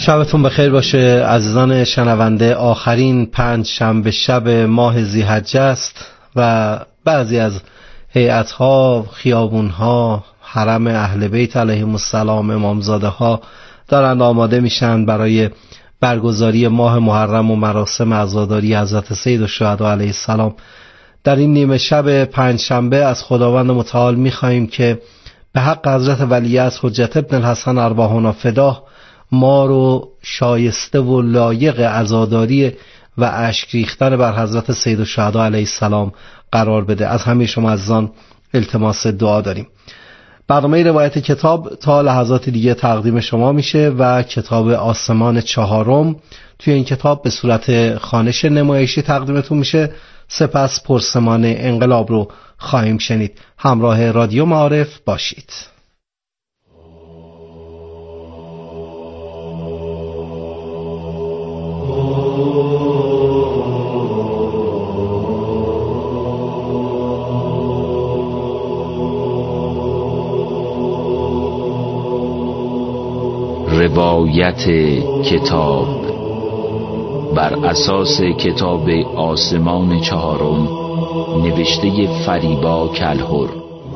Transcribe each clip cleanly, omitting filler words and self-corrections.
شبتون بخیر باشه عزیزان شنونده. آخرین 5 شنبه شب ماه ذی‌حجه است و بعضی از هیئت‌ها، خیابون‌ها، حرم اهل بیت علیهم السلام، امامزاده ها دارند آماده میشن برای برگزاری ماه محرم و مراسم عزاداری حضرت سیدالشهدا علیه السلام. در این نیمه شب 5 شنبه از خداوند متعال می‌خواهیم که به حق حضرت ولیعصر حجت ابن الحسن ارواحنا فداه ما رو شایسته و لایق عزاداری و اشک ریختن بر حضرت سیدالشهدا علیه السلام قرار بده. از همه شما عزیزان التماس دعا داریم. برنامه روایت کتاب تا لحظات دیگه تقدیم شما میشه و کتاب آسمان چهارم توی این کتاب به صورت خوانش نمایشی تقدیمتون میشه. سپس پرسمان انقلاب رو خواهیم شنید. همراه رادیو معارف باشید. روایت کتاب بر اساس کتاب آسمان چهارم نوشته فریبا کلهر.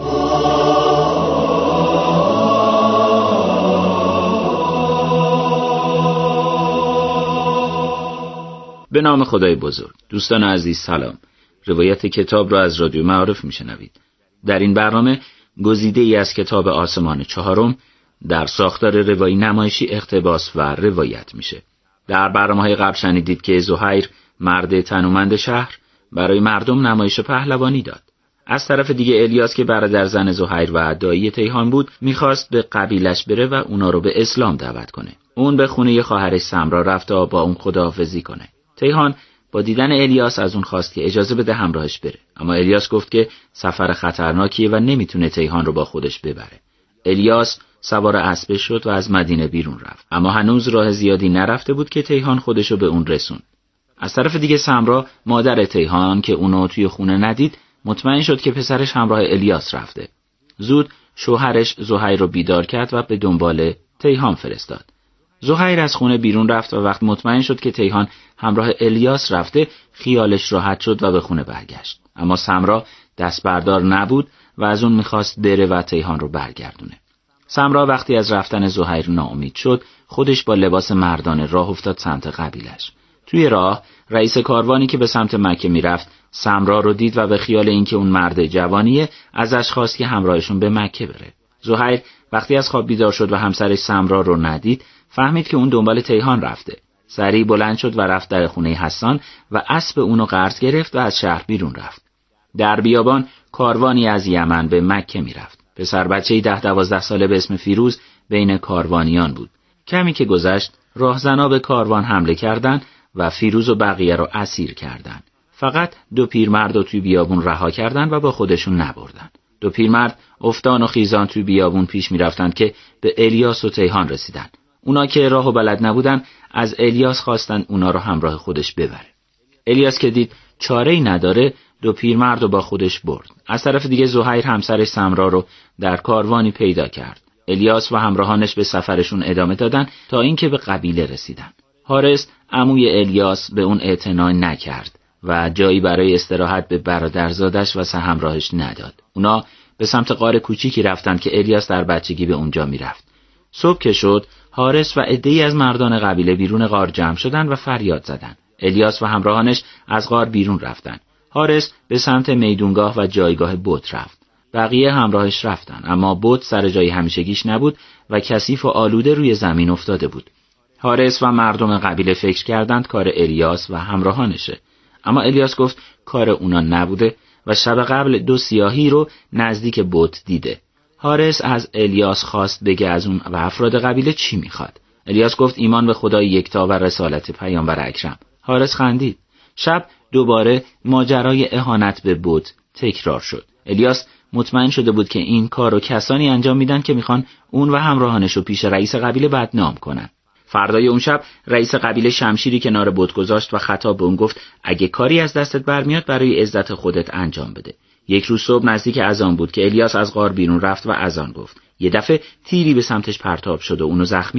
به نام خدای بزرگ. دوستان عزیز سلام. روایت کتاب را از رادیو معارف میشنوید. در این برنامه گزیده ای از کتاب آسمان چهارم در ساختار روایی نمایشی اقتباس و روایت میشه. در برنامه‌های قبل شنیدید که زهیر مرد تنومند شهر برای مردم نمایش پهلوانی داد. از طرف دیگه الیاس که برادر زن زهیر و دایی تیهان بود میخواست به قبیلش بره و اونا رو به اسلام دعوت کنه. اون به خونه خواهرش سمرا رفت تا با اون خداحافظی کنه. تیهان با دیدن الیاس از اون خواست که اجازه بده همراهش بره، اما الیاس گفت که سفر خطرناکیه و نمیتونه تیهان رو با خودش ببره. الیاس سوار اسب شد و از مدینه بیرون رفت، اما هنوز راه زیادی نرفته بود که تیهان خودشو به اون رسوند. از طرف دیگه سمرا مادر تیهان که اونو توی خونه ندید مطمئن شد که پسرش همراه الیاس رفته. زود شوهرش زهیر رو بیدار کرد و به دنبال تیهان فرستاد. زهیر از خونه بیرون رفت و وقت مطمئن شد که تیهان همراه الیاس رفته خیالش راحت شد و به خونه برگشت. اما سمرا دست بردار نبود و از اون میخواست بره و تیهان رو برگردونه. سمرا وقتی از رفتن زهیر ناامید شد خودش با لباس مردانه راه افتاد سمت قبیلش. توی راه رئیس کاروانی که به سمت مکه میرفت سمرا رو دید و به خیال اینکه اون مرد جوانیه ازش خواست که همراهشون به مکه بره. زهیر وقتی از خواب بیدار شد و همسرش سمرا رو ندید فهمید که اون دنبال تیهان رفته. سریع بلند شد و رفت در خونه حسان و اسب اونو قرض گرفت و از شهر بیرون رفت. در بیابان کاروانی از یمن به مکه میرفت. پسر بچه‌ای 10-12 ساله به اسم فیروز بین کاروانیان بود. کمی که گذشت راهزنا به کاروان حمله کردند و فیروز و بقیه رو اسیر کردند. فقط 2 پیرمرد رو توی بیابون رها کردند و با خودشون نبردن. 2 پیرمرد افتان و خیزان توی بیابون پیش میرفتند که به الیاس و تیهان رسیدن. اونا که راهو بلد نبودن از الیاس خواستن اونا رو همراه خودش ببره. الیاس که دید چاره‌ای نداره 2 پیرمرد رو با خودش برد. از طرف دیگه زهیر همسرش سمرا رو در کاروانی پیدا کرد. الیاس و همراهانش به سفرشون ادامه دادن تا اینکه به قبیله رسیدن. حارس عموی الیاس به اون اعتنا نکرد و جایی برای استراحت به برادرزادش و همراهش نداد. اونا به سمت غار کوچیکی رفتن که الیاس در بچگی به اونجا میرفت. صبح که شد حارس و عده‌ای از مردان قبیله بیرون غار جمع شدن و فریاد زدن. الیاس و همراهانش از غار بیرون رفتن. حارس به سمت میدونگاه و جایگاه بت رفت. بقیه همراهش رفتن، اما بت سر جای همیشگیش نبود و کثیف و آلوده روی زمین افتاده بود. حارس و مردم قبیله فکر کردند کار الیاس و همراهانشه، اما الیاس گفت کار اونا نبوده و شب قبل 2 سیاهی رو نزدیک بت دیده. حارس از الیاس خواست بگه از اون و افراد قبیله چی میخواد. الیاس گفت ایمان به خدای یکتا و رسالت پیامبر اکرم. حارس خندید. شب دوباره ماجرای اهانت به بت تکرار شد. الیاس مطمئن شده بود که این کارو کسانی انجام میدن که میخوان اون و همراهانشو پیش رئیس قبیله بدنام کنن. فردای اون شب رئیس قبیله شمشیری کنار بت گذاشت و خطاب به اون گفت اگه کاری از دستت برمیاد برای عزت خودت انجام بده. یک روز صبح نزدیک اذان بود که الیاس از غار بیرون رفت و اذان گفت. یه دفعه تیری به سمتش پرتاب شد و اونو زخمی کرد.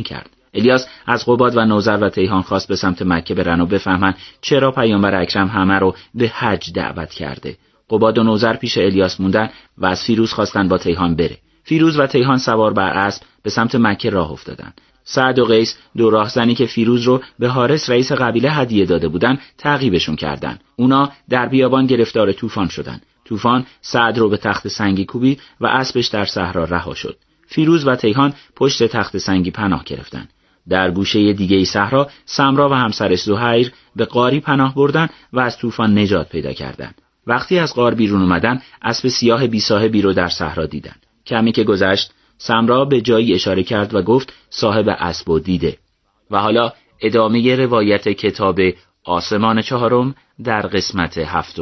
الیاس از قباد و نوذر و تیهان خواست به سمت مکه برن و بفهمن چرا پیامبر اکرم همه رو به حج دعوت کرده. قباد و نوذر پیش الیاس موندن و از فیروز خواستن با تیهان بره. فیروز و تیهان سوار بر اسب به سمت مکه راه افتادن. سعد و قیس، دو راهزنی که فیروز رو به حارس رئیس قبیله هدیه داده بودن، تعقیبشون کردن. اونا در بیابان گرفتار طوفان شدن. طوفان سعد رو به تخت سنگی کوبید و اسبش در صحرا رها شد. فیروز و تیهان پشت تخت سنگی پناه گرفتن. در گوشه دیگه صحرا سمرا و همسرش زهیر به غاری پناه بردن و از طوفان نجات پیدا کردند. وقتی از غار بیرون اومدن، اسب سیاه بی‌صاحبی رو در صحرا دیدن. کمی که گذشت، سمرا به جایی اشاره کرد و گفت صاحب اسب رو دیده. و حالا ادامه روایت کتاب آسمان چهارم در قسمت 7.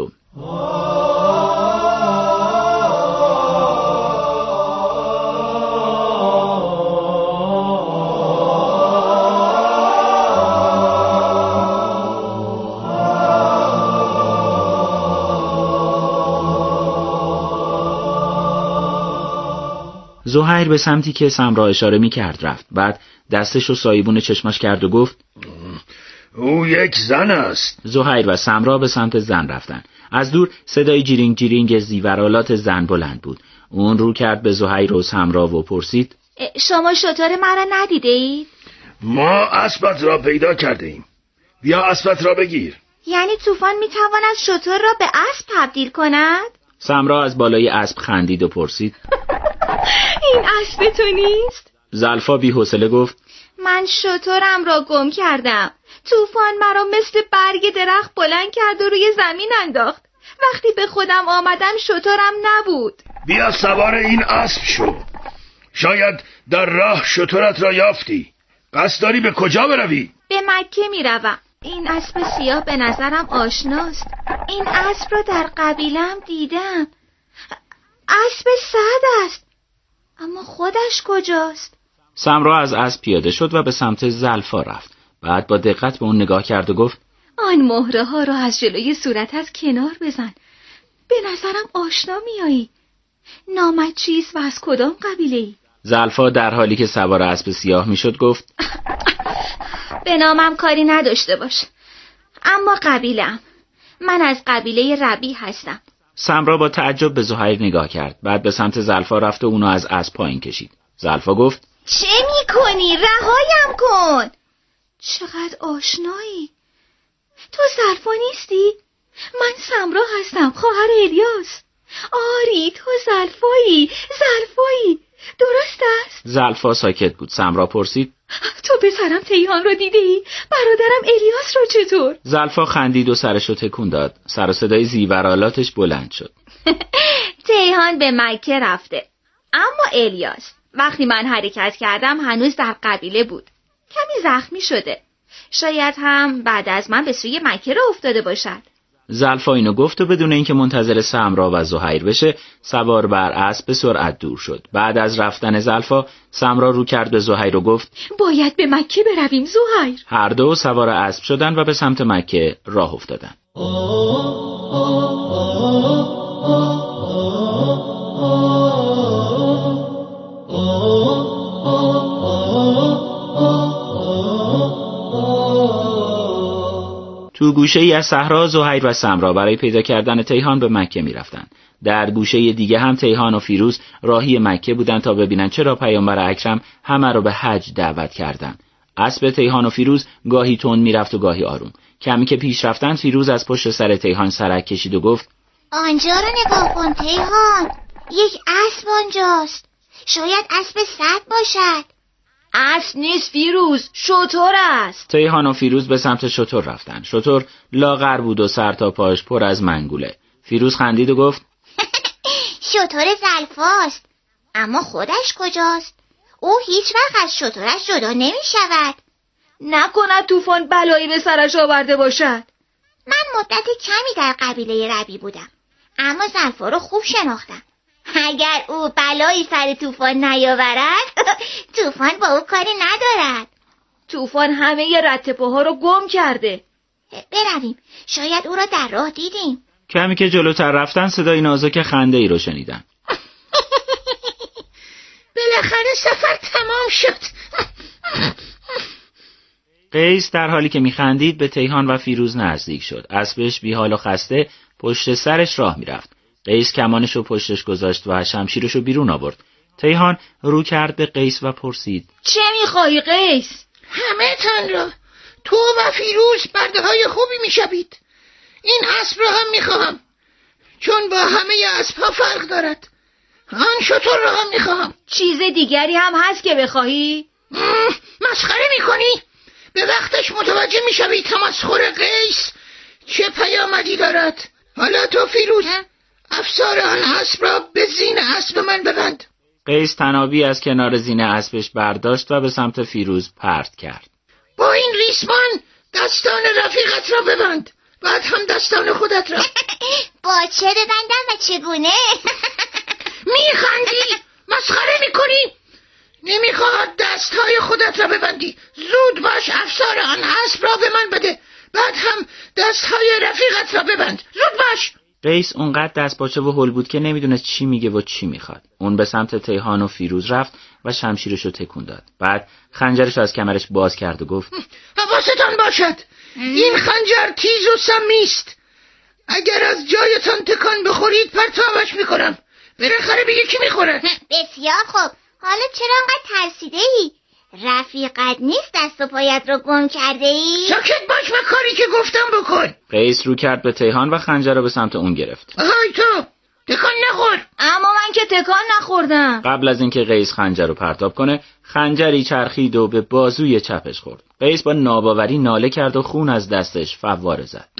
زهیر به سمتی که سمرا اشاره می کرد رفت. بعد دستشو سایبون چشماش کرد و گفت او یک زن است. زهیر و سمرا به سمت زن رفتن. از دور صدای جیرینگ جیرینگ زیورالات زن بلند بود. اون رو کرد به زهیر و سمرا و پرسید شما شتر مرا ندیده اید؟ ما اسبت را پیدا کرده ایم. بیا اسبت را بگیر. یعنی طوفان می تواند شتر را به اسب تبدیل کند؟ سمرا از بالای اسب خندید و پرسید این اسب تو نیست؟ زلفا بی‌حوصله گفت من شترم را گم کردم. طوفان مرا مثل برگ درخت بلند کرد و روی زمین انداخت. وقتی به خودم آمدم شترم نبود. بیا سوار این اسب شو. شاید در راه شترت را یافتی. قصد داری به کجا بروی؟ به مکه می روم. این اسب سیاه به نظرم آشناست. این اسب را در قبیله‌ام دیدم. اسب سعد است. اما خودش کجاست؟ سمرا از اسب پیاده شد و به سمت زلفا رفت. بعد با دقت به اون نگاه کرد و گفت آن مهره ها را از جلوی صورتت کنار بزن. به نظرم آشنا میایی. نامت چیست و از کدام قبیله ای؟ زلفا در حالی که سوار اسب سیاه میشد گفت به نامم کاری نداشته باش. اما قبیله‌ام. من از قبیله ربی هستم. سمرا با تعجب به زهیر نگاه کرد. بعد به سمت زلفا رفت و اونو از اسب پایین کشید. زلفا گفت چه میکنی؟ رهایم کن. چقدر آشنایی. تو زلفا نیستی؟ من سمرا هستم، خواهر الیاس. آری تو زلفایی. درست است؟ زلفا ساکت بود. سمرا پرسید تو پسرم تیهان رو دیدی؟ برادرم الیاس رو چطور؟ زلفا خندید و سرشو تکون داد. سر و صدای زیورالاتش بلند شد. تیهان به مکه رفته. اما الیاس وقتی من حرکت کردم هنوز در قبیله بود. کمی زخمی شده. شاید هم بعد از من به سوی مکه را افتاده باشد. زلفا اینو گفت و بدون اینکه منتظر سمرا و زهیر بشه سوار بر اسب به سرعت دور شد. بعد از رفتن زلفا سمرا رو کرد به زهیر و گفت باید به مکه برویم زهیر. هر دو سوار اسب شدن و به سمت مکه راه افتادن. تو گوشه ای از صحرا زهیر و سمرا برای پیدا کردن تیهان به مکه می رفتن. در گوشه دیگه هم تیهان و فیروز راهی مکه بودن تا ببینن چرا پیامبر اکرم همه رو به حج دعوت کردن. اسب تیهان و فیروز گاهی تند می رفت و گاهی آروم. کمی که پیش رفتن فیروز از پشت سر تیهان سرک کشید و گفت آنجا رو نگاه کن تیهان. یک اسب آنجاست. شاید اسب سعد باشد. اسب نیست فیروز، شتر است. تیهان و فیروز به سمت شتر رفتن. شتر لاغر بود و سر تا پاش پر از منگوله. فیروز خندید و گفت شتر زلفاست. اما خودش کجاست؟ او هیچ وقت از شترش جدا نمی شود. نکند طوفان بلایی به سرش آورده باشد. من مدت کمی در قبیله ربی بودم، اما زلفا رو خوب شناختم. اگر او بلایی سر طوفان نیاورد طوفان با او کاری ندارد. طوفان همه رتپه‌ها رو گم کرده. برویم، شاید او را در راه دیدیم. کمی که جلوتر رفتن صدای نازک خنده ای رو شنیدن. بالاخره سفر تمام شد. قیس در حالی که میخندید به تیهان و فیروز نزدیک شد. اسبش بیحال و خسته پشت سرش راه میرفت. قیس کمانش رو پشتش گذاشت و شمشیرش رو بیرون آورد. تیهان رو کرد به قیس و پرسید: چه میخوای قیس؟ همه تن را، تو و فیروز برده های خوبی میشوید. این اسب را هم میخواهم، چون با همه اسبها فرق دارد. آن شتر را هم میخواهم. چیز دیگری هم هست که بخواهی؟ مسخره میکنی؟ به وقتش متوجه میشوی تمسخر قیس چه پیامدی دارد. حالا تو فیروز افسار آن اسب را به زین اسب من ببند. قیس تنابی از کنار زین اسبش برداشت و به سمت فیروز پرت کرد. با این ریسمان دستان رفیقت را ببند، بعد هم دستان خودت را. با چه ببندم و چگونه؟ میخندی؟ مسخره میکنی؟ نمیخواهد دستهای خودت را ببندی. زود باش افسار آن اسب را به من بده، بعد هم دستهای رفیقت را ببند. زود باش. قیس اونقدر دست باچه و هول بود که نمیدونه چی میگه و چی میخواد. اون به سمت تیهان و فیروز رفت و شمشیرش رو تکون داد. بعد خنجرش از کمرش باز کرد و گفت: حواستان باشد، این خنجر تیز و سمی است. اگر از جایتان تکان بخورید پرتابش میکنم. بالاخره به یکی میخوره. بسیار خوب. حالا چرا انقدر ترسیده ای؟ رفیقت نیست دست و پایت رو گم کرده ای؟ ساکت باش و کاری که گفتم بکن. قیس رو کرد به تیهان و خنجر رو به سمت اون گرفت. آهای تو تکان نخور. اما من که تکان نخوردم. قبل از اینکه قیس خنجر رو پرتاب کنه، خنجری چرخید و به بازوی چپش خورد. قیس با ناباوری ناله کرد و خون از دستش فواره زد.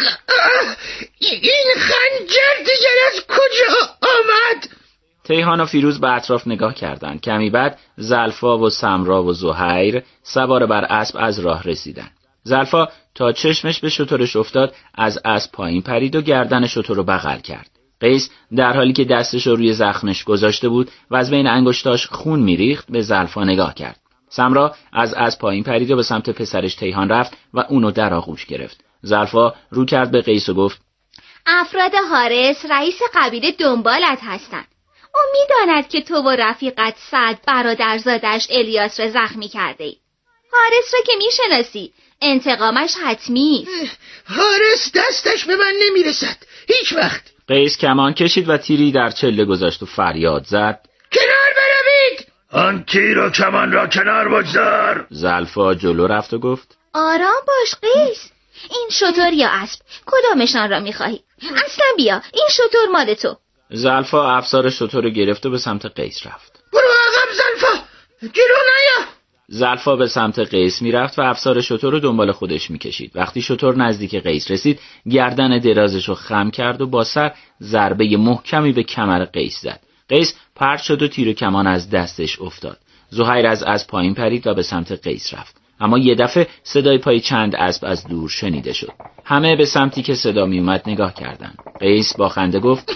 این خنجر دیگر از کجا آمد؟ تیهان و فیروز به اطراف نگاه کردند. کمی بعد زلفا و سمرا و زهیر سوار بر اسب از راه رسیدند. زلفا تا چشمش به شترش افتاد از اسب پایین پرید و گردن شتر رو بغل کرد. قیس در حالی که دستش رو روی زخمش گذاشته بود و از بین انگشتاش خون میریخت به زلفا نگاه کرد. سمرا از اسب پایین پرید و به سمت پسرش تیهان رفت و اونو در آغوش گرفت. زلفا رو کرد به قیس و گفت: افراد حارس رئیس قبیله دنبالت هستن. او میداند که تو و رفیقت سعد برادرزادش الیاس را زخمی کرده ای. حارس را که میشناسی، انتقامش حتمی. حارس دستش به من نمیرسد هیچ وقت. قیس کمان کشید و تیری در چله گذاشت و فریاد زد: کنار بروید! آن تیر و کمان را کنار بگذار. زلفا جلو رفت و گفت: آرام باش قیس. این شتر یا اسب کدامشان را میخواهی؟ اصلا بیا، این شتر مال تو. زلفا افسار شتر رو گرفت و به سمت قیس رفت. برو عقب زلفا، جلو نیا. زلفا به سمت قیس میرفت و افسار شتر رو دنبال خودش میکشید. وقتی شتر نزدیک قیس رسید، گردن درازش رو خم کرد و با سر ضربه محکمی به کمر قیس زد. قیس پرت شد و تیر و کمان از دستش افتاد. زهیر از پایین پرید و به سمت قیس رفت. اما یه دفعه صدای پای چند اسب از دور شنیده شد. همه به سمتی که صدا می اومد نگاه کردند. قیس با خنده گفت: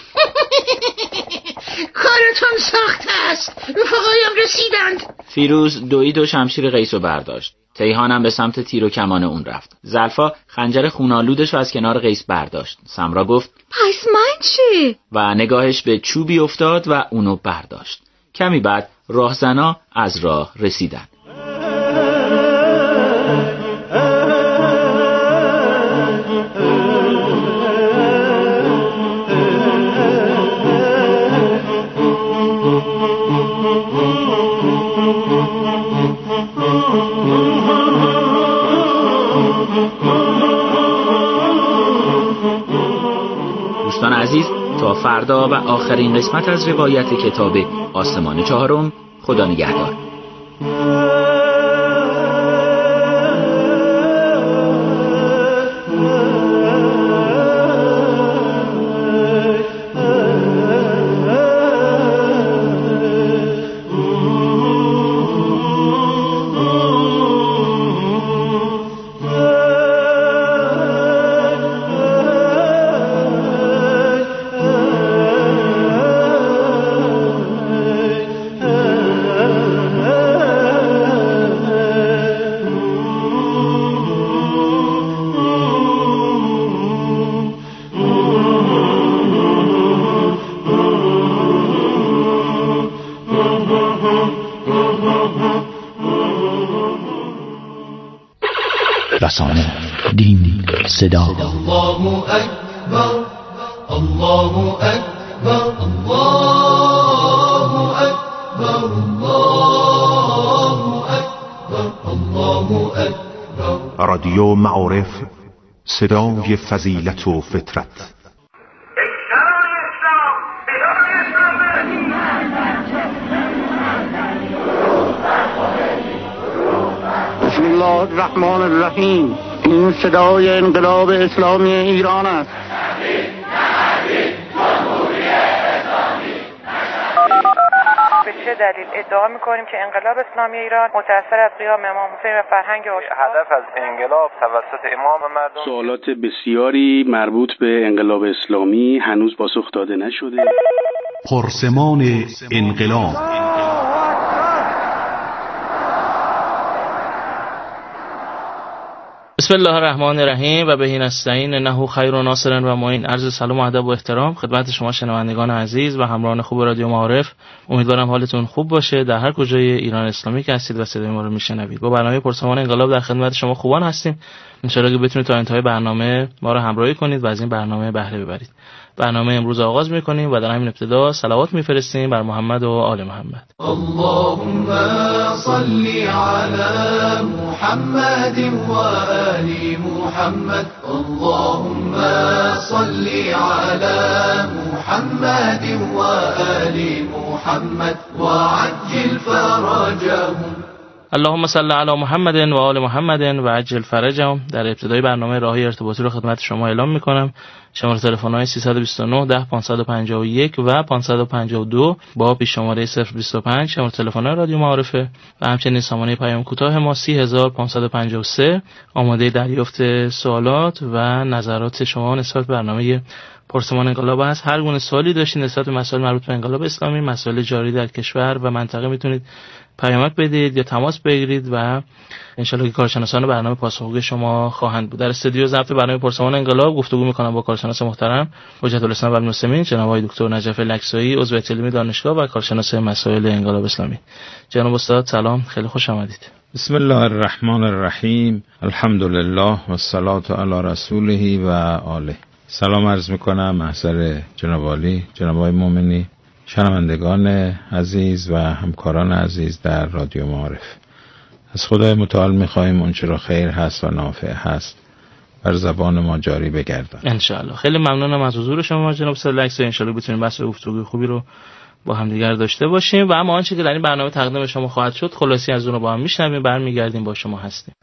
کارتون ساخته است، رفقایم رسیدند. فیروز دوید و شمشیر قیس رو برداشت. تیهانم به سمت تیر و کمان اون رفت. زلفا خنجر خونالودش رو از کنار قیس برداشت. سمرا گفت: پس من چی؟ و نگاهش به چوبی افتاد و اونو برداشت. کمی بعد راهزنا از راه رسیدن. دوستان عزیز، تا فردا و آخرین قسمت از روایت کتاب آسمان چهارم. خدا نگهدار. رسانه، دین، صدا. الله اکبر، الله اکبر، الله اکبر، الله اکبر، الله اکبر. رادیو معارف، صدای فضیلت و فطرت. بسم الله الرحمن الرحیم. این صدای انقلاب اسلامی ایران است. به چه دلیل ادعا می‌کنیم که انقلاب اسلامی ایران متأثر از قیام امام حسین و فرهنگ هدف از انقلاب توسط امام مردم؟ سوالات بسیاری مربوط به انقلاب اسلامی هنوز پاسخ داده نشده. پرسمان انقلاب. بسم الله الرحمن الرحیم و بهی نستعین انه خیر و ناصر و معین. عرض سلام و ادب و احترام خدمت شما شنوندگان عزیز و همراهان خوب رادیو معارف. امیدوارم حالتون خوب باشه در هر کجای ایران اسلامی که هستید و صدای ما رو میشنوید. با برنامه پرسمان انقلاب در خدمت شما خوبان هستیم. ان شاء الله که بتونید تا انتهای برنامه ما رو همراهی کنید و از این برنامه بهره ببرید. برنامه امروز آغاز می‌کنیم و در همین ابتدا صلوات می‌فرستیم بر محمد و آل محمد. اللهم صل علی محمد و آل محمد. اللهم صل علی محمد و آل محمد و عجل فرجهم. اللهم صل علی محمد و آل محمد و عجل فرجهم. در ابتدای برنامه راهی ارتباطی رو خدمت شما اعلام می‌کنم. شماره تلفن‌های 329 10 551 و 552 با پیش شماره 025 شماره تلفن رادیو معارفه و همچنین سامانه پیام کوتاه ما 30553 آماده دریافت سوالات و نظرات شما نسبت به برنامه پرسمان انقلاب است. هر گونه سوالی داشتید نسبت به مسائل مربوط به انقلاب اسلامی، مسائل جاری در کشور و منطقه میتونید پیامک بدید یا تماس بگیرید و انشالله که کارشناسان برنامه پاسخگوی شما خواهند بود. در استودیو ضبط برنامه پرسمان انقلاب گفتگو میکنم با کارشناس محترم حجت الاسلام و المسلمین جناب آقای دکتر نجف لکسایی عضو هیئت علمی دانشگاه و کارشناس مسائل انقلاب اسلامی. جناب استاد سلام، خیلی خوش آمدید. بسم الله الرحمن الرحیم. الحمدلله و الصلاة علی رسوله و آله. سلام عرض میکنم محضر جناب عالی، جناب آقای مومنی، شنوندگان عزیز و همکاران عزیز در رادیو معارف. از خدای متعال میخواهیم اونچه را خیر هست و نافع هست بر زبان ما جاری بگردن ان شاء الله. خیلی ممنونم از حضور شما جناب استاد لکسایی. ان شاء الله بتونیم بحث گفتگوی خوبی رو با هم دیگر داشته باشیم و اما آنچه که در این برنامه تقدیم شما خواهد شد خلاصی از اون رو با هم میشنویم، برمیگردیم با شما هستیم.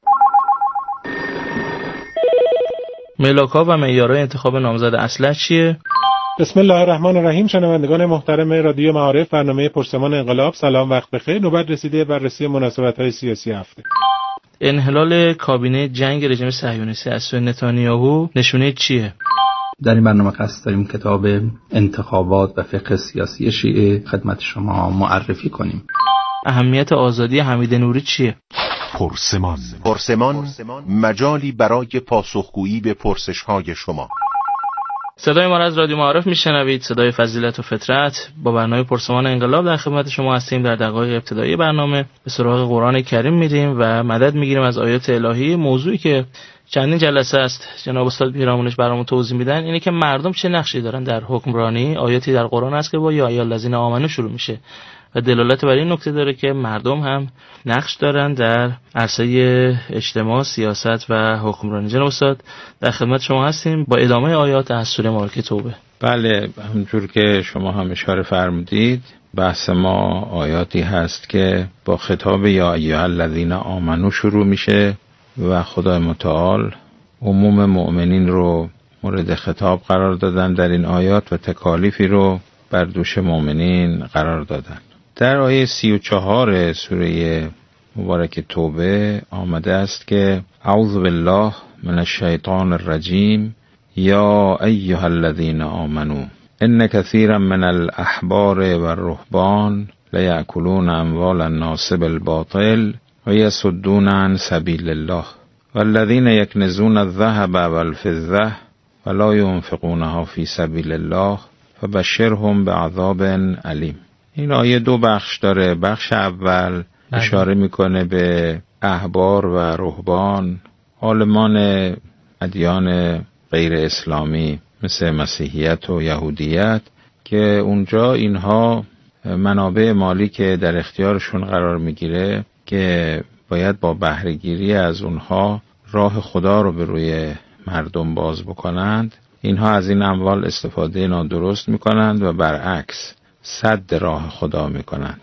ملاک‌ها و معیارهای انتخاب نامزد اصلح چیه؟ بسم الله الرحمن الرحیم. شنوندگان محترم رادیو معارف، برنامه پرسمان انقلاب، سلام، وقت بخیر. نوبت رسیده بررسی مناسبت‌های سیاسی هفته. انحلال کابینه جنگ رژیم صهیونیستی از سوی نتانیاهو نشونه چیه؟ در این برنامه قصد داریم کتاب انتخابات و فقه سیاسی شیعه خدمت شما معرفی کنیم. اهمیت آزادی حمید نوری چیه؟ پرسمان مجالی برای پاسخگویی به پرسش‌های شما. صدای ما را از رادیو معارف میشنوید، صدای فضیلت و فطرت. با برنامه پرسمان انقلاب در خدمت شما هستیم. در دقایق ابتدایی برنامه به سراغ قرآن کریم میریم و مدد میگیریم از آیات الهی. موضوعی که چندین جلسه است جناب استاد پیرامونش برامون توضیح میدن اینه که مردم چه نقشی دارن در حکمرانی. آیاتی در قرآن است که با یا ایها الذین آمنو شروع میشه و دلالت بر این نکته داره که مردم هم نقش دارن در عرصه اجتماع، سیاست و حکمرانی. جناب استاد در خدمت شما هستیم با ادامه آیات از سوره مبارکه توبه. بله، همونجور که شما هم اشاره فرمودید بحث ما آیاتی هست که با خطاب یا ایها الذین آمنو شروع میشه و خدای متعال عموم مؤمنین رو مورد خطاب قرار دادن در این آیات و تکالیفی رو بر دوش مؤمنین قرار دادن. در آیه 34 سوره مبارکه توبه آمده است که اعوذ بالله من الشیطان الرجیم یا ایها الذین آمنو ان کثیرا من الاحبار والرهبان لیأکلون اموال الناس بالباطل و یصدون عن سبیل الله والذین یکنزون الذهب والفضة ولا ينفقونها فی سبیل الله فبشرهم بعذاب علیم. این آیه دو بخش داره. بخش اول اشاره میکنه به احبار و رهبان، عالمان ادیان غیر اسلامی مثل مسیحیت و یهودیت که اونجا اینها منابع مالی که در اختیارشون قرار میگیره که باید با بهره‌گیری از اونها راه خدا رو به روی مردم باز بکنند، اینها از این اموال استفاده نادرست میکنند و برعکس سد راه خدا میکنند.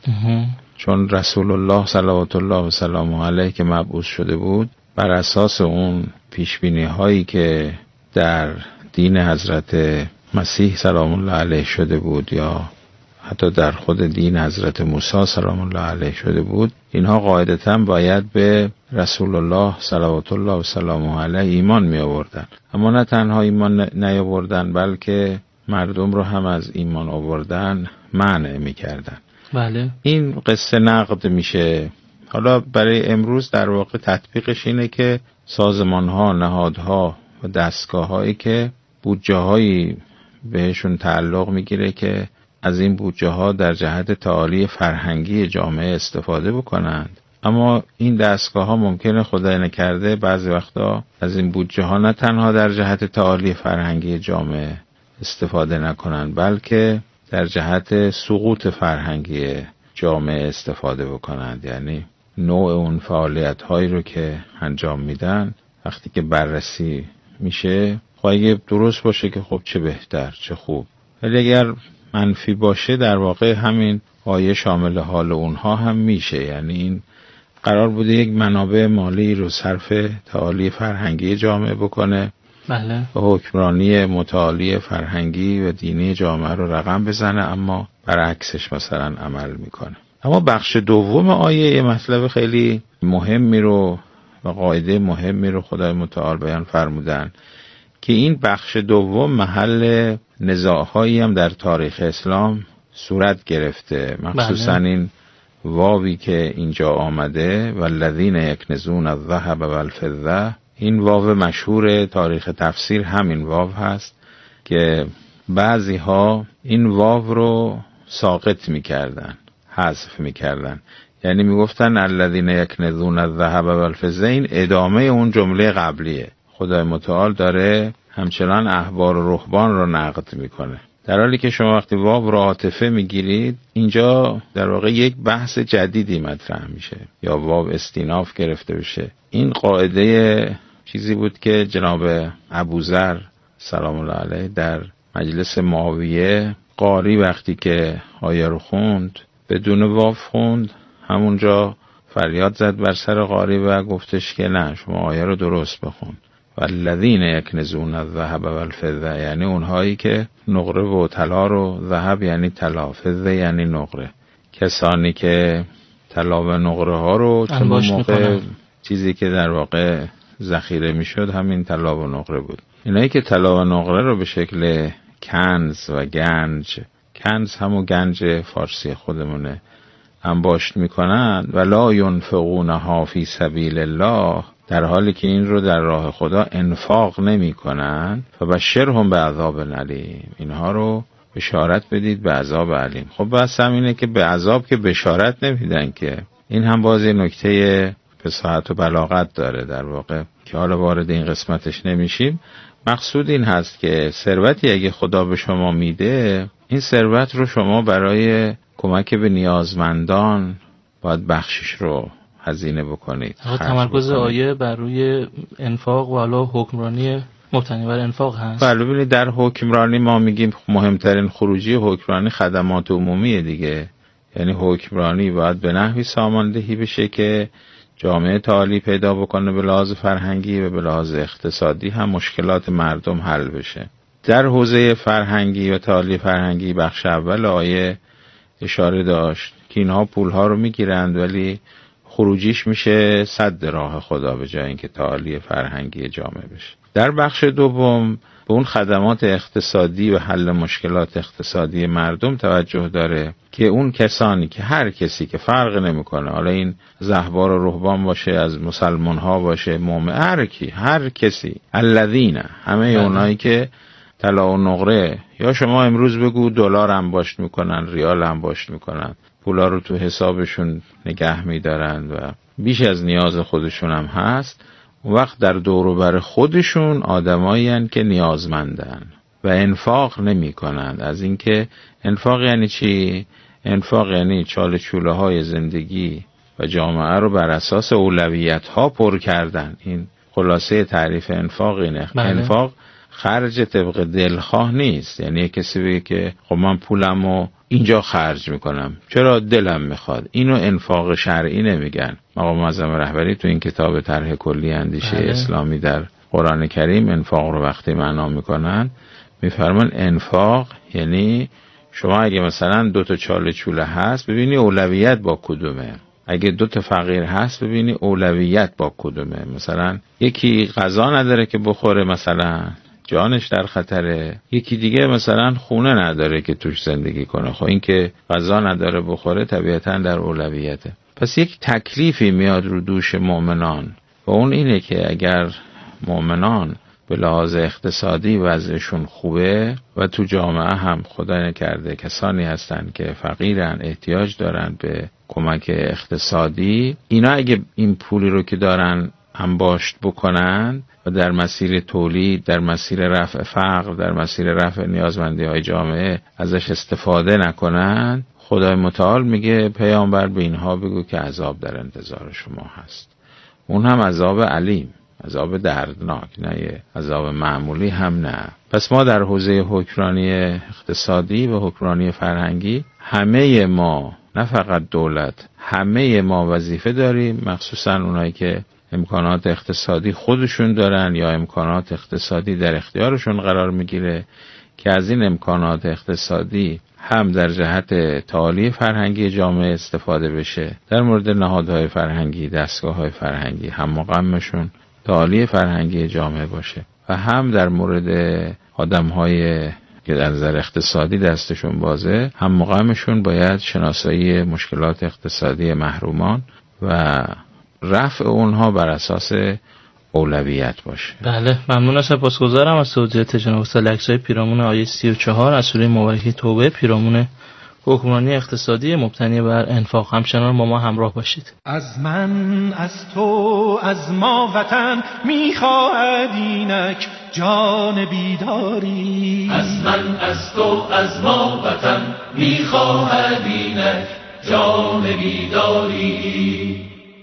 چون رسول الله صلوات الله و سلامه علیه که مبعوث شده بود، بر اساس اون پیشبینی هایی که در دین حضرت مسیح سلام الله علیه شده بود یا حتی در خود دین حضرت موسی سلام الله علیه شده بود، اینها قاعدتاً باید به رسول الله صلوات الله و سلامه علیه ایمان می آوردن. اما نه تنها ایمان نیاوردن، بلکه مردم رو هم از ایمان آوردن منع می کردن. بله. این قصه نقد میشه. حالا برای امروز در واقع تطبیقش اینه که سازمان‌ها، نهادها و دستگاه‌هایی که بودجه‌هایی بهشون تعلق میگیره که از این بودجه‌ها در جهت تعالی فرهنگی جامعه استفاده بکنند، اما این دستگاه‌ها ممکنه خدای نکرده بعضی وقتا از این بودجه‌ها نه تنها در جهت تعالی فرهنگی جامعه استفاده نکنند، بلکه در جهت سقوط فرهنگی جامعه استفاده بکنند. یعنی نوع اون فعالیت‌هایی رو که انجام میدن وقتی که بررسی میشه، خواهی درست باشه که خب چه بهتر، چه خوب. ولی اگر منفی باشه، در واقع همین آیه شامل حال اونها هم میشه. یعنی این قرار بوده یک منابع مالی رو صرف تعالی فرهنگی جامعه بکنه، بله، و حکمرانی متعالی فرهنگی و دینی جامعه رو رقم بزنه، اما برعکسش مثلا عمل میکنه. اما بخش دوم آیه یه مطلب خیلی مهمی رو و قاعده مهمی رو خدای متعال بیان فرمودن که این بخش دوم محل نزاع‌هایی هم در تاریخ اسلام صورت گرفته، مخصوصا این واوی که اینجا آمده والذین یکنزون الذهب والفضه. این واو مشهور تاریخ تفسیر همین واو هست که بعضی ها این واو رو ساقط میکردن، حذف میکردن، یعنی میگفتن الذین یکنزون الذهب والفضه. این ادامه اون جمله قبلیه. خدای متعال داره همچنان احبار و رهبان رو نقد میکنه، در حالی که شما وقتی واو رو عاطفه میگیرید، اینجا در واقع یک بحث جدیدی مطرح میشه یا واو استیناف گرفته بشه. این قاعده چیزی بود که جناب ابوذر سلام الله علیه در مجلس معاویه قاری وقتی که آیه رو خوند بدون واو خوند، همونجا فریاد زد بر سر قاری و گفتش که نه، شما آیه رو درست بخون. والذین یکنزون الذهب والفضه، یعنی اونهایی که نقره و طلا رو، ذهب یعنی طلا، فضه یعنی نقره، کسانی که طلا و نقره ها رو، چون موقع چیزی که در واقع ذخیره میشد همین طلا و نقره بود، اینایی که طلا و نقره رو به شکل کنز و گنج، کنز همون گنج فارسی خودمونه، انباشت میکنند و لا ینفقونها فی سبیل الله، در حالی که این رو در راه خدا انفاق نمی کنند، فبشرهم بعذاب علیم، اینها رو بشارت بدید به عذاب علیم. خب بس همینه که به عذاب که بشارت نمیدن که. این هم بازی نکته فصاحت و بلاغت داره در واقع که حالا وارد این قسمتش نمیشیم. مقصود این هست که ثروتی اگه خدا به شما میده، این ثروت رو شما برای کمک به نیازمندان باید بخشش رو هزینه بکنید. تمرکز آیه بر روی انفاق و حالا حکمرانی مبتنی بر انفاق هست. بله، ببینید در حکمرانی ما میگیم مهمترین خروجی حکمرانی خدمات عمومیه دیگه. یعنی حکمرانی باید به نحوی ساماندهی بشه که جامعه تعالی پیدا بکنه به لحاظ فرهنگی و به لحاظ اقتصادی هم مشکلات مردم حل بشه. در حوزه فرهنگی و تعالی فرهنگی بخش اول آیه اشاره داشت که اینها پولها رو میگیرند ولی خروجیش میشه سد راه خدا به جای اینکه تعالی فرهنگی جامعه بشه. در بخش دوم به اون خدمات اقتصادی و حل مشکلات اقتصادی مردم توجه داره که اون کسانی که هر کسی که فرق نمیکنه، حالا این رهبان و رهبان باشه، از مسلمان ها باشه، مومن، هر کسی، الذین، همه اونایی که طلا و نقره یا شما امروز بگو دلار انباشت میکنن، ریال انباشت میکنن، پولا رو تو حسابشون نگه میدارن و بیش از نیاز خودشون هم هست، اون وقت در دور و بر خودشون آدمایی هستند که نیازمندن و انفاق نمی کنند. از اینکه انفاق یعنی چی؟ انفاق یعنی چاله چوله های زندگی و جامعه رو بر اساس اولویت ها پر کردن. این خلاصه تعریف انفاق اینه. انفاق خرج طبق دلخواه نیست. یعنی کسی بگه که خب من پولمو اینجا خرج میکنم چرا دلم میخواد. اینو انفاق شرعی نمیگن. مقام معظم رهبری تو این کتاب طرح کلی اندیشه اسلامی در قرآن کریم انفاق رو وقتی معنا میکنن میفرمان انفاق یعنی شما اگه مثلا 2 تا چاله چوله هست ببینی اولویت با کدومه. اگه 2 تا فقیر هست ببینی اولویت با کدومه. مثلا یکی غذا نداره که بخوره، مثلا جانش در خطره. یکی دیگه مثلا خونه نداره که توش زندگی کنه. خب این که غذا نداره بخوره طبیعتاً در اولویته. پس یک تکلیفی میاد رو دوش مؤمنان و اون اینه که اگر مؤمنان به لحاظ اقتصادی وضعشون خوبه و تو جامعه هم خدا نکرده کسانی هستن که فقیرن، احتیاج دارن به کمک اقتصادی، اینا اگه این پولی رو که دارن انباشت بکنن و در مسیر تولید، در مسیر رفع فقر، در مسیر رفع نیازمندی های جامعه ازش استفاده نکنن، خدای متعال میگه پیامبر به اینها بگو که عذاب در انتظار شما هست. اون هم عذاب علیم، عذاب دردناک، نه یه عذاب معمولی هم نه. پس ما در حوزه حکمرانی اقتصادی و حکمرانی فرهنگی همه ما، نه فقط دولت، همه ما وظیفه داریم، مخصوصا اونایی که امکانات اقتصادی خودشون دارن یا امکانات اقتصادی در اختیارشون قرار میگیره که از این امکانات اقتصادی هم در جهت تعالی فرهنگی جامعه استفاده بشه، در مورد نهادهای فرهنگی، دستگاه‌های فرهنگی هم مقامشون تعالی فرهنگی جامعه باشه و هم در مورد آدم‌های که در نظر اقتصادی دستشون بازه هم مقامشون باید شناسایی مشکلات اقتصادی محرومان و رفع اونها بر اساس اولویت باشه. بله، ممنون، سپاسگزارم از توضیحات جناب استاد لکزای پیرامون آیه 34 از سوره مبارکه توبه، پیرامون حکمرانی اقتصادی مبتنی بر انفاق. همچنان با ما همراه باشید. از من، از تو، از ما وطن میخواهد اینک جان بیداری. از من، از تو، از ما وطن میخواهد اینک جان بیداری.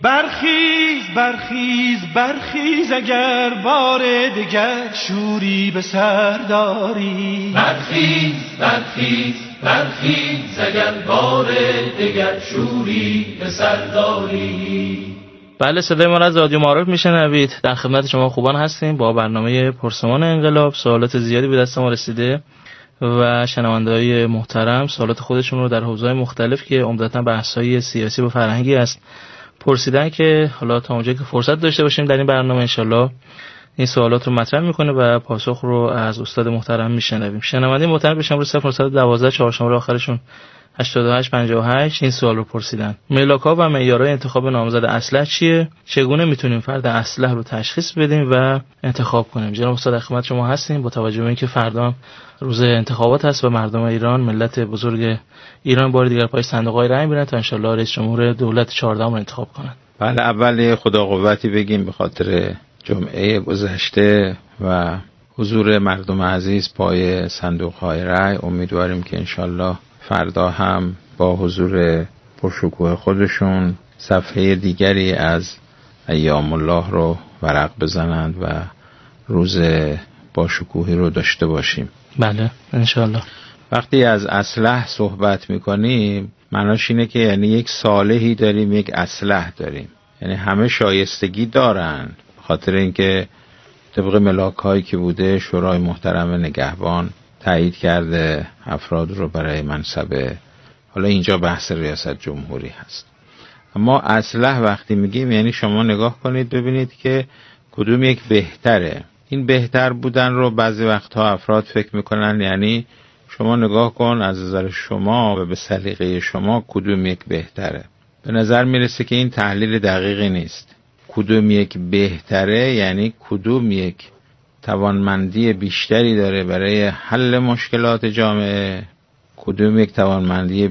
برخیز برخیز برخیز اگر بار دگر شوری به سر داری. برخیز برخیز برخیز اگر بار دگر شوری به سر داری. بله، صدای ما را از رادیو معارف میشنوید. در خدمت شما خوبان هستیم با برنامه پرسمان انقلاب. سوالات زیادی به دست ما رسیده و شنونده‌های محترم سوالات خودشون رو در حوزه‌های مختلف که عمدتاً بحث‌های سیاسی و فرهنگی است پرسیدن که حالا تا اونجایی که فرصت داشته باشیم در این برنامه انشالله این سوالات رو مطرح میکنه و پاسخ رو از استاد محترم میشنویم. شنونده محترم به شماره 0912 4 شماره آخرشون 8858 این سوال رو پرسیدن: ملاک‌ها و معیارهای انتخاب نامزد اصلح چیه؟ چگونه میتونیم فرد اصلح رو تشخیص بدیم و انتخاب کنیم؟ جناب استاد خدمت شما هستیم. با توجه به اینکه فردا روز انتخابات هست و مردم ایران، ملت بزرگ ایران بار دیگر پای صندوق‌های رای میرن تا انشالله رئیس جمهور دولت 14 رو انتخاب کنن. بله، اول خدا قوتی بگیم به خاطر جمعه گذشته و حضور مردم عزیز پای صندوق‌های رای. امیدواریم که انشالله فردا هم با حضور پرشکوه خودشون صفحه دیگری از ایام الله رو ورق بزنند و روز با شکوهی رو داشته باشیم. بله انشالله. وقتی از اصلح صحبت میکنیم معناش اینه که یعنی یک صالحی داریم، یک اصلح داریم، یعنی همه شایستگی دارن، خاطر اینکه طبق ملاک‌هایی که بوده شورای محترم نگهبان تایید کرده افراد رو برای منصب، حالا اینجا بحث ریاست جمهوری هست. اما اصلح وقتی میگیم یعنی شما نگاه کنید ببینید که کدوم یک بهتره. این بهتر بودن رو بعضی وقتها افراد فکر میکنن یعنی شما نگاه کن از نظر شما و به سلیقه شما کدوم یک بهتره. به نظر میرسه که این تحلیل دقیقی نیست. کدوم یک بهتره یعنی کدوم یک توانمندی بیشتری داره برای حل مشکلات جامعه، کدوم یک توانمندی